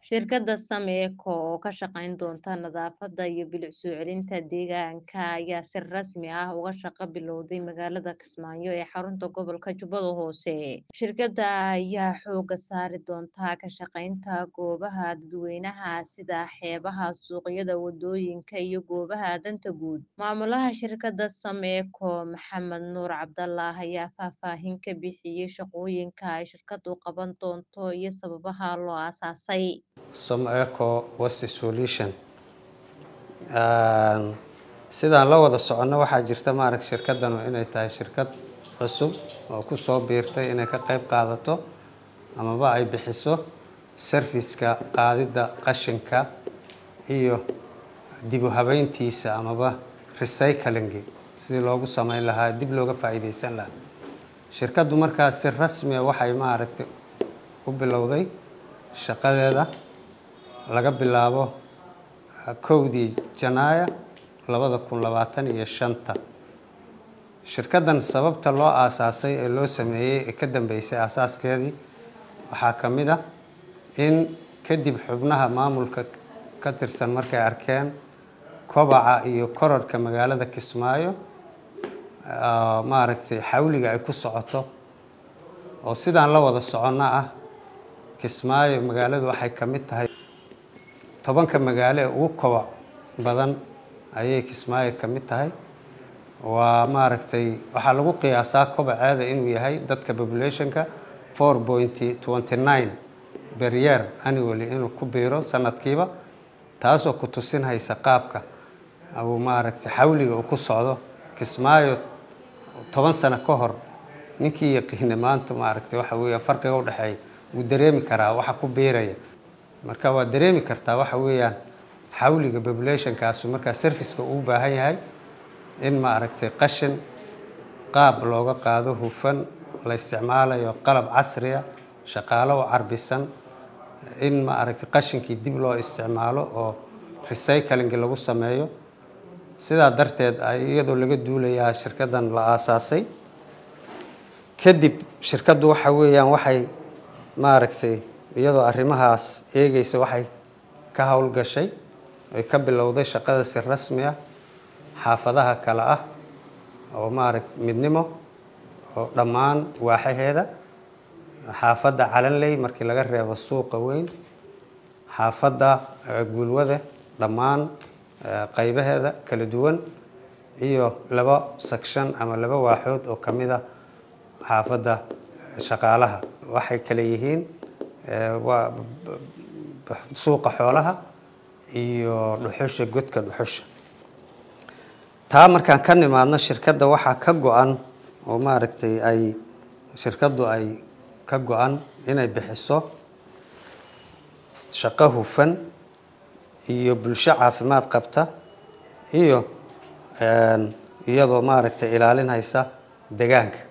Shirkadda Sameeco oo ka shaqayn doonta nadaafadda iyo bilic soo celinta deegaanka ayaa si rasmi ah uga shaqo bilowday magaalada Kismaayo ee xarunta gobolka Jubbada Hoose. Shirkadda ayaa xoogga saari doonta ka shaqaynta goobaha dadweynaha sida xeebaha, suuqyada, wadooyinka iyo goobaha danta guud. Maamulaha shirkadda Sameeco, Maxamed Nuur Cabdallah, ayaa faahfaahin ka bixiyay shaqooyinka ay shirkaddu qaban doonto iyo sababaha loo aasaasay. Sameeco was a solution. Sidaan la wada socono waxaa jirta shirkaddan inay tahay shirkad cusub oo ku soo biirtay inay ka qayb qaadato amaba ay bixiso service-ka qaadida qashinka iyo dib u habeyntiisa amaba recycling sidii loogu sameyn lahaa dib looga faa'iideysan lahaa. Shirkaddu markaas si rasmi ah waxay u bilowday shaqadeeda laga bilaabo 1 Janaayo 2025. Shirkaddan sababta loo aasaasay ee loo sameeyay ee ka dambeysay aasaaskeedii waxaa ka mid ah in kadib xubnaha maamulka ka tirsan markay arkeen kobaca iyo kororka magaalada Kismaayo xawliga ay ku socoto oo sidaan la wada socona ah Kismaayo magaaladu waxay ka mid tahay 10 magaalo ee ugu kobac badan ayay Kismaayo ka mid tahay. waa waxaa lagu qiyaasaa kobaceeda inuu yahay dadka population-ka 4.29 per year annually inuu ku biiro sanadkiiba, taasoo ku tusinaysa qaabka uu xawliga uu ku socdo. Kismaayo 10 sano ka hor ninkii yaqiin maanta waxa weeye farqiga u dhaxeeya uu dareemi karaa waxa ku biiraya. Marka waa dareemi kartaa waxa weeyaan xawliga population-kaas marka service-ka uu baahan yahay in qashin qaab looga qaado hufan la isticmaalayo qalab casri ah, shaqaale u carbisan, in qashinkii dib loo isticmaalo oo recycling lagu sameeyo. sidaa darteed iyadoo laga duulayaa shirkaddan la aasaasay. kadib shirkaddu waxa weeyaan waxay iyadoo arrimahaas eegaysa waxay ka howlgashay ay ka bilowday shaqada si rasmi ah xaafadaha kala ah oo midnimo oo dhammaan waaxaheeda, xaafadda Calanley markii laga reebo suuqa weyn, xaafadda Gulwada dhammaan qaybaheeda kala duwan, iyo 2 section ama 2 waaxood oo kamid ah xaafadda shaqaalaha. waxay kala yihiin waa suuqa xoolaha iyo dhuxusha godka dhuxusha. taa markaan ka nimaadno shirkadda waxaa ka go'an oo shirkaddu ay ka go'an inay bixiso shaqo hufan iyo bulsho caafimaad qabta iyo iyadoo ilaalinaysa deegaanka.